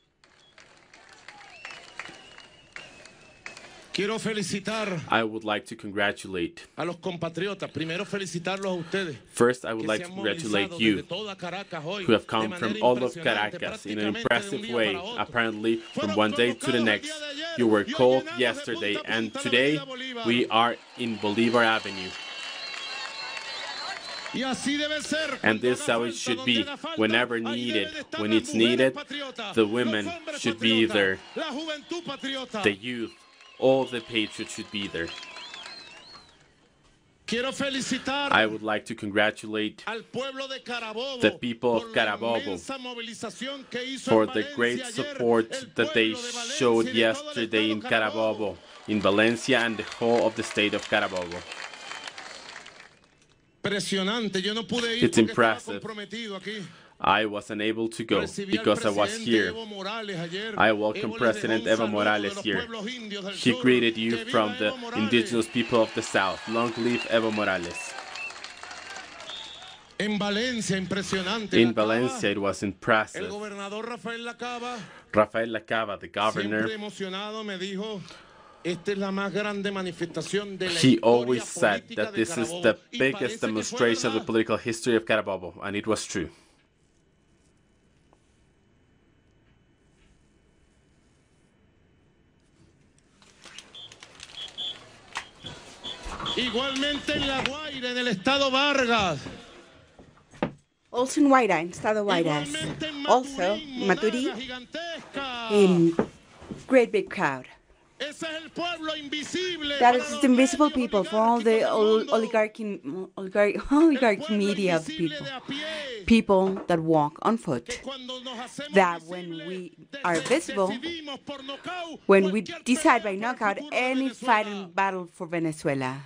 Quiero felicitar I would like to congratulate. a los compatriotas. Primero felicitarlos a ustedes. First, I would que like se to han congratulate movilizado you, desde toda Caracas hoy who have de come manera from all of impresionante, Caracas in an prácticamente de un impressive día way, para otro. apparently from Fueron one day to the convocados el next. día de ayer You were y hoy called llenamos de yesterday, punta a and punta la today Avenida Bolívar. we are in Bolivar Avenue. Y así debe ser. And Cuando this is haga how it falta, should donde be. haga falta, Whenever ahí needed, deben estar when las it's mujeres needed, patriotas, the los women hombres should be patriotas, there. la juventud patriota. The youth, all the patriots should be there. Quiero felicitar I would like to congratulate al pueblo de Carabobo the people of por la Carabobo inmensa movilización que hizo for en the Valencia great ayer support el that they pueblo de Valencia showed y de todo el yesterday in estado Carabobo, in Valencia and the whole of the state of Carabobo. Impresionante, yo no pude ir It's porque estaba impressive. comprometido aquí. I was unable to go Recibí al because I was presidente here. Evo Morales ayer. I welcome Evo le President dejó un Evo saludo Morales de los here. pueblos indios del He sur. greeted you Que viva from the Evo Morales. indigenous people of the South. Long live Evo Morales. En Valencia, impresionante. In La Cava, Valencia, it was el impressive. gobernador Rafael Lacava, Rafael Lacava, the siempre governor, emocionado, me dijo: esta es la más grande manifestación de la he historia always said política that de this is Carabobo. the Y biggest parece que fue demonstration of the verdad. political history of Carabobo, and it was true. Igualmente en La Guaira, en el estado Vargas. Also in Guaira, in Estado Guayras. Igualmente en Also, Maturín, Maturí, monada gigantesca. in great big crowd. Ese es el pueblo invisible. That para is los the invisible medios people for all the oligárquicos del mundo. oligarchy media of the Invisible people. de a pie. People that walk on foot. Que cuando nos hacemos That when visibles, we are visible, decidimos por nocaut When we cualquier decide pelea by por el knockout futuro de any Venezuela. fight and battle for Venezuela.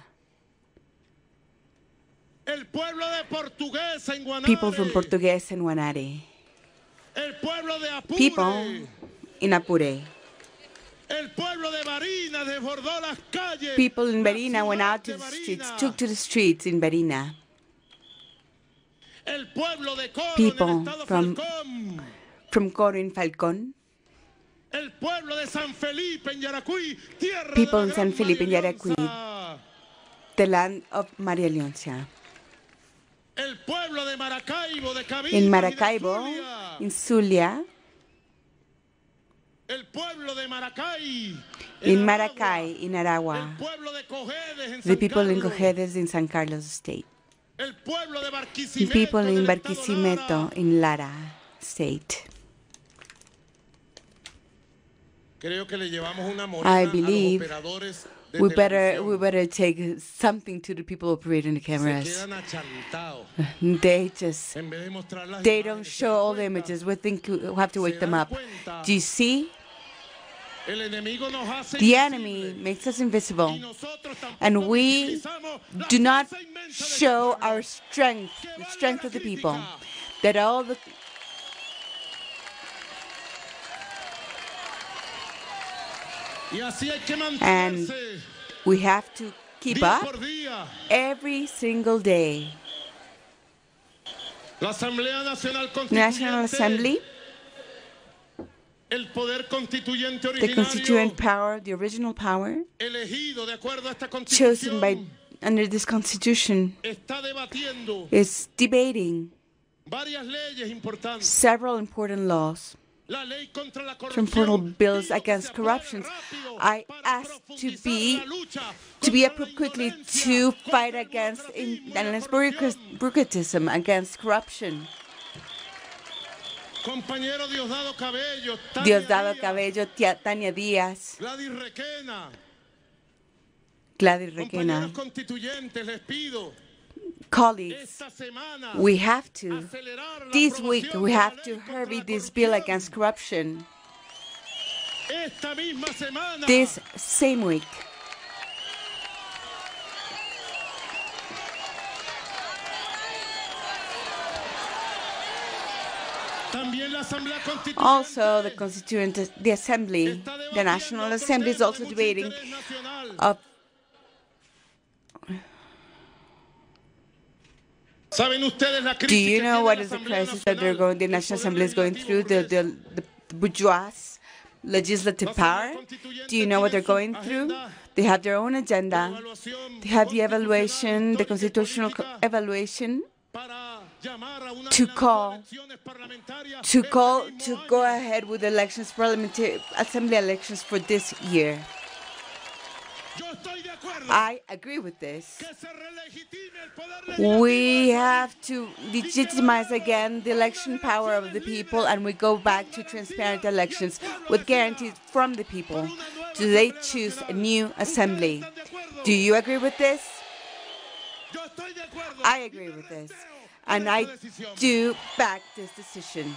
El pueblo de Portuguesa en Guanare. People from Portuguesa and Guanare. El pueblo de Apure. People in Apure. El pueblo de Barinas desbordó las calles. People in La Barina went out to ciudad the de streets, Barinas. took to the streets in Barina. El pueblo de Coro People en el estado from- Falcón. From Coro in Falcón. El pueblo de San Felipe en Yaracuy, tierra People de in la San gran Felipe en María Yaracuy. Leonza. The land of Maria Leoncia. El pueblo de Maracaibo, de Cabimas In y de Maracaibo, Zulia. in Zulia, El pueblo de Maracay. in Aragua. Maracay, in Aragua. El pueblo de Cojedes en The San people in Carlos. Cojedes in San Carlos State. El pueblo de The Barquisimeto people en in el estado Barquisimeto Lara. in Lara State. Creo que le llevamos una morena I a los believe operadores We better take something to the people operating the cameras. They don't show all the images. We think we have to wake them up. Do you see? The enemy makes us invisible, and we do not show our strength, the strength of the people. That all the and we have to keep up every single day. National Assembly, the constituent power, the original power, chosen under this constitution, is debating several important laws, important bills against corruption. I asked to be approved quickly to fight against bureaucratism, against corruption. Diosdado Cabello, Tania Díaz, Gladys Requena. Colleagues, this week we have to hurry this bill against corruption. This same week. Also, the Assembly, the National Assembly is also debating do you know what is the crisis that the National Assembly is going through? The bourgeois legislative power? Do you know what they're going through? They have their own agenda. They have the evaluation, the constitutional evaluation to go ahead with elections, parliamentary assembly elections for this year. I agree with this. We have to legitimize again the election power of the people, and we go back to transparent elections with guarantees from the people. Do they choose a new assembly? Do you agree with this? I agree with this, and I do back this decision.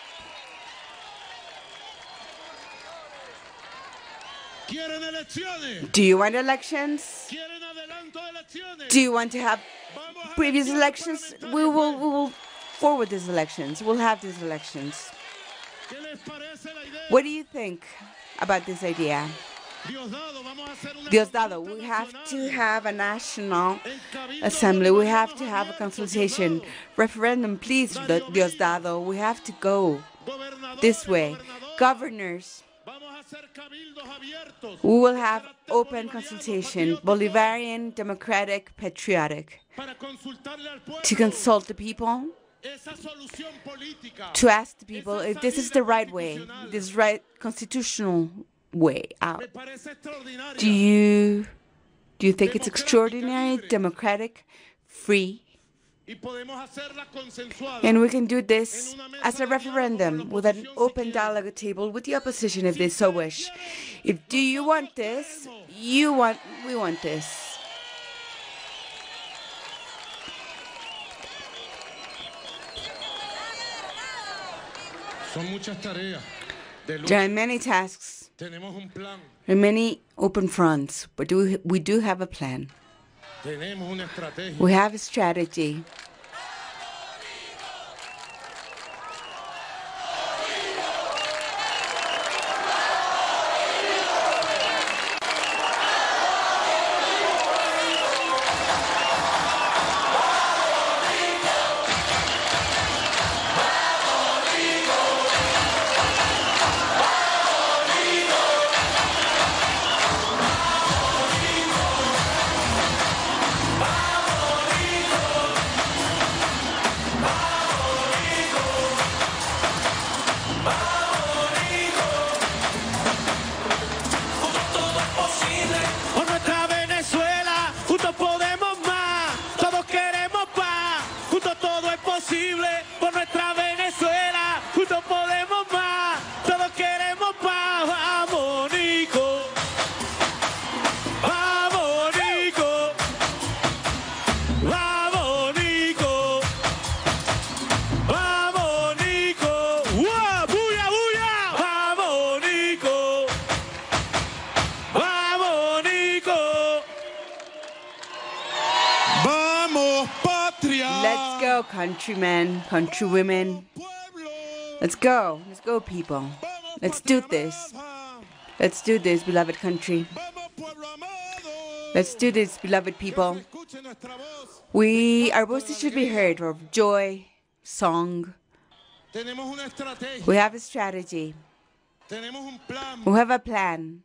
Do you want elections? Do you want to have previous elections? We will forward these elections. We'll have these elections. What do you think about this idea? Diosdado, we have to have a national assembly. We have to have a consultation. Referendum, please, Diosdado. We have to go this way. Governors, we will have open consultation, Bolivarian, democratic, patriotic, to consult the people, to ask the people if this is the right way, this right constitutional way out. Do you think it's extraordinary, democratic, free? And we can do this as a referendum with an open dialogue table with the opposition if they so wish. Do you want this? We want this. There are many tasks, there are many open fronts, but we do have a plan. We have a strategy. Vamos, Nico. countrymen, countrywomen. Let's go, people. Let's do this. Let's do this, beloved country. Let's do this, beloved people. Our voices should be heard of joy, song. We have a strategy. We have a plan.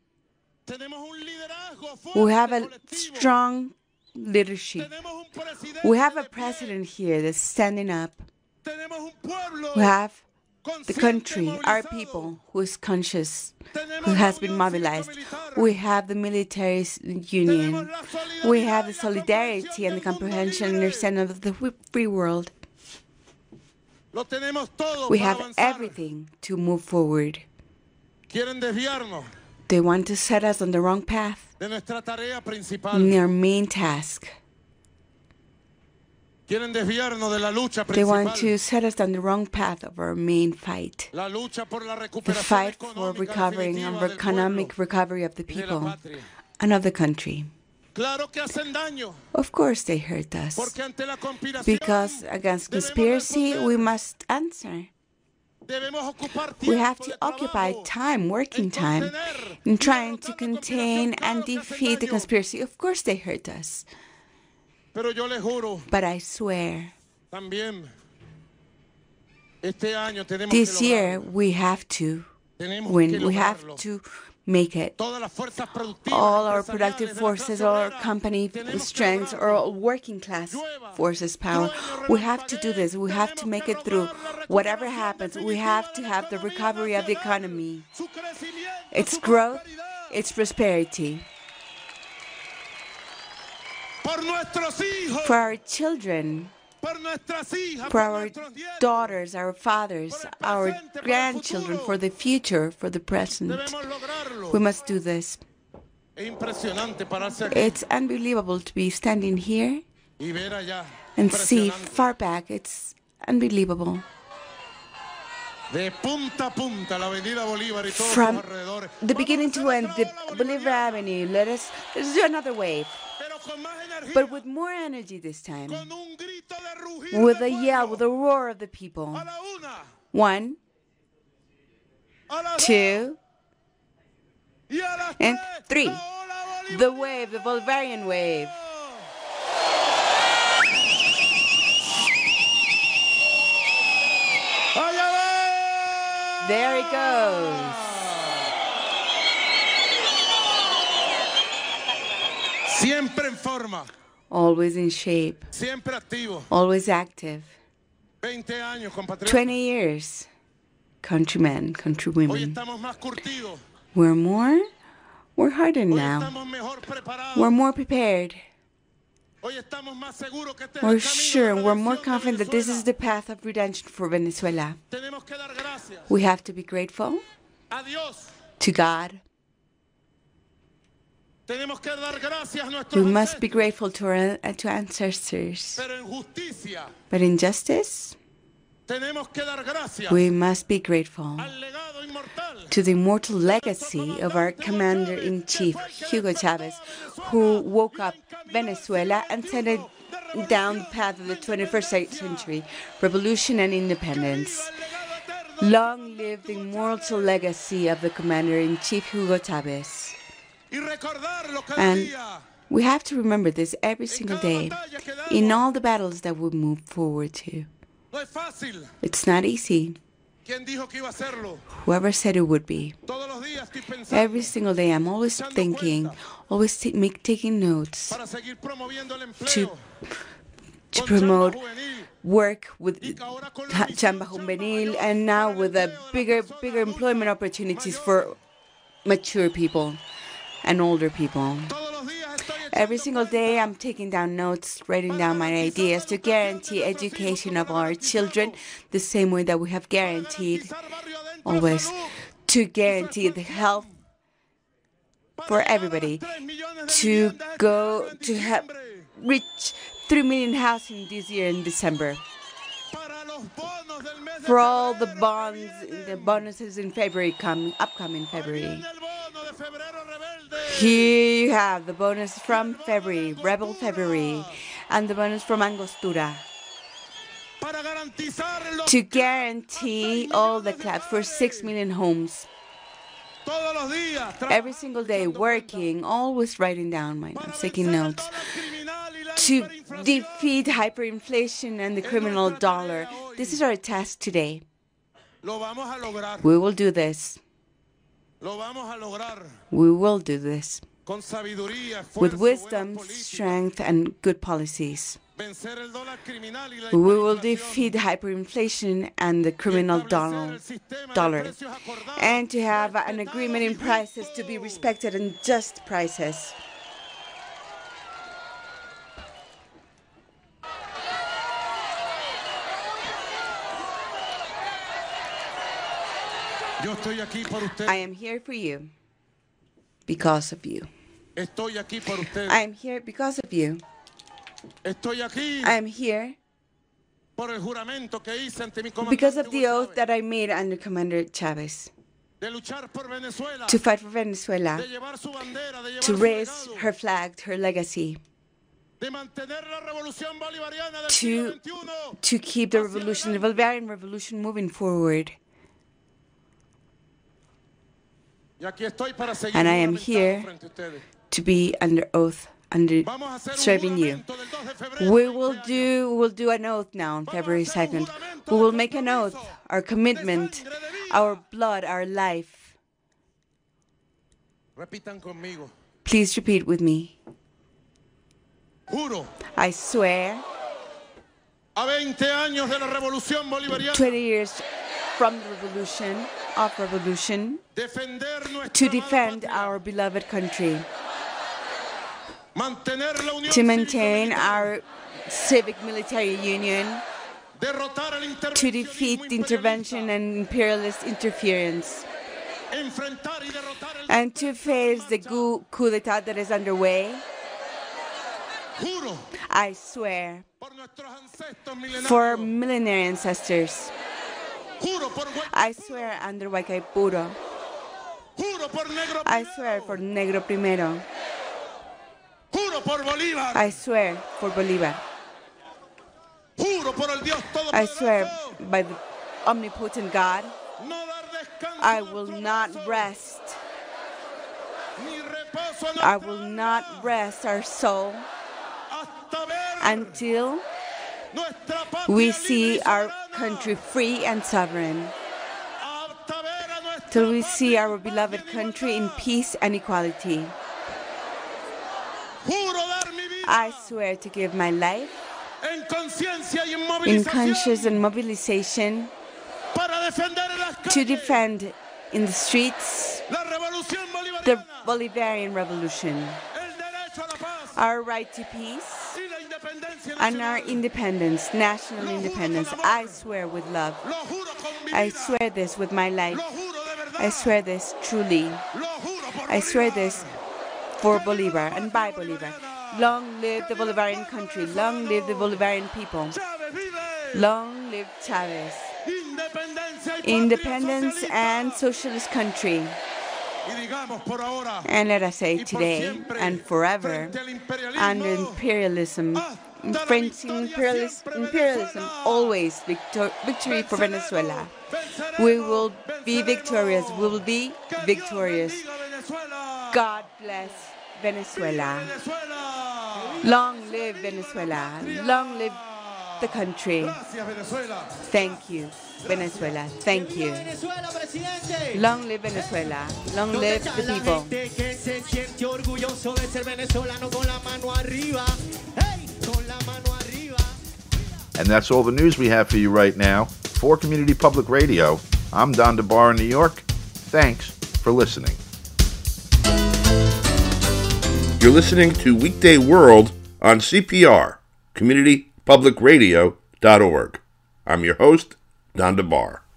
We have a strong leadership. We have a president here that's standing up. We have the country, our people, who is conscious, who has been mobilized. We have the military union. We have the solidarity and the comprehension and understanding of the free world. We have everything to move forward. They want to set us on the wrong path in our main task. They want to set us on the wrong path of our main fight. The fight for recovering and economic recovery of the people and of the country. Of course they hurt us. Because against conspiracy, we must answer. We have to occupy time, working time, in trying to contain and defeat the conspiracy. Of course they hurt us. But I swear, this year we have to win. We have to make it. All our productive forces, all our company strengths, our working class forces power. We have to do this. We have to make it through. Whatever happens, we have to have the recovery of the economy, its growth, its prosperity. For our children, for our daughters, our fathers, our grandchildren, for the future, for the present. We must do this. It's unbelievable to be standing here and see far back. It's unbelievable. From the beginning to end, the Bolivar Avenue, let us do another wave. But with more energy this time. With a yell, with a roar of the people. 1, 2, and 3. The wave, the Bolivarian wave. There it goes. Siempre en forma. Always in shape. Siempre activo. Always active. 20 años, compatriotas. 20 years. Countrymen, Hoy countrywomen. estamos más curtidos. We're harder Hoy now. estamos mejor preparados. We're more prepared. Hoy estamos más seguros que este es We're el camino sure de and we're more redención de confident that this is Venezuela. the path of redemption for Venezuela. Tenemos que dar gracias We have to be grateful a Dios. to God. Tenemos que dar gracias a We nuestros must be ancestros. grateful to our ancestors. Pero en justicia But in justice, tenemos que dar gracias we must be grateful al legado inmortal to the immortal legacy of our commander-in-chief, Hugo Chavez, who woke up Venezuela and set it down the path of the 21st century, revolution and independence. Long live the immortal legacy of the commander-in-chief, Hugo Chavez. y recordarlo cada And día. we have to remember this every single day in all the battles that we move forward to. No es fácil. It's not easy. ¿Quién dijo que iba a hacerlo? Whoever said it would be. Todos los días estoy pensando Every single day, I'm always thinking, always taking notes para seguir promoviendo el to empleo. to con promote chamba juvenil. work with Y que ahora con la Chamba visión Juvenil, mayor and now para el with the empleo de la bigger persona employment adulta, opportunities mayor. for mature people and older people. Todos los días estoy Every echando single day, I'm taking down notes, writing down my ideas to guarantee education of our children the same way that we have guaranteed garantizar barrio adentro always salud, to guarantee the health for para llegar a everybody, 3 millones de to viviendas este go año en to have diciembre, reach 3 million housing this year in December. para los bonos del mes de For all the febrero bonds, que vienen. the bonuses in February upcoming February. Viene el bono de febrero rebelde. Here you have the bonus from February, Rebel February, and the bonus from Angostura. Para to guarantee all the claps for 6 million homes. Every single day working, always writing down my notes, taking notes, to defeat hyperinflation and the criminal dollar. This is our task today. We will do this. We will do this with wisdom, strength, and good policies. We will defeat hyperinflation and the criminal dollar, and to have an agreement in prices to be respected and just prices. I am here for you because of you. I am here because of you. I am here because of the oath that I made under Commander Chavez to fight for Venezuela, to raise her flag, her legacy, to keep the revolution, the Bolivarian revolution moving forward. And I am here to be under oath, under serving you. We will do an oath now on February 2nd. We will make an oath, our commitment, our blood, our life. Please repeat with me. I swear, 20 years from the revolution, to defend our beloved country, to maintain our civic military union, to defeat the intervention and imperialist interference, and to face the coup d'etat that is underway. I swear for our millenary ancestors. I swear under Huaycaipuro. I swear for Negro Primero. I swear for Bolívar. I swear by the omnipotent God, I will not rest. I will not rest our soul until we see our country free and sovereign, till we see our beloved country in peace and equality. I swear to give my life in conscience and mobilization to defend in the streets the Bolivarian revolution, our right to peace, and our independence, national independence. I swear with love. I swear this with my life. I swear this truly. I swear this for Bolivar and by Bolivar. Long live the Bolivarian country. Long live the Bolivarian people. Long live Chavez. Independence and socialist country. And let us say today and forever, under imperialism, French imperialism, always victory for Venezuela. We will be victorious. We will be victorious. God bless Venezuela. Long live Venezuela. Long live the country. Thank you, Venezuela. Thank you. Long live Venezuela. Long live the people. And that's all the news we have for you right now. For Community Public Radio, I'm Don DeBar in New York. Thanks for listening. You're listening to Weekday World on CPR, CommunityPublicRadio.org. I'm your host, Don DeBar.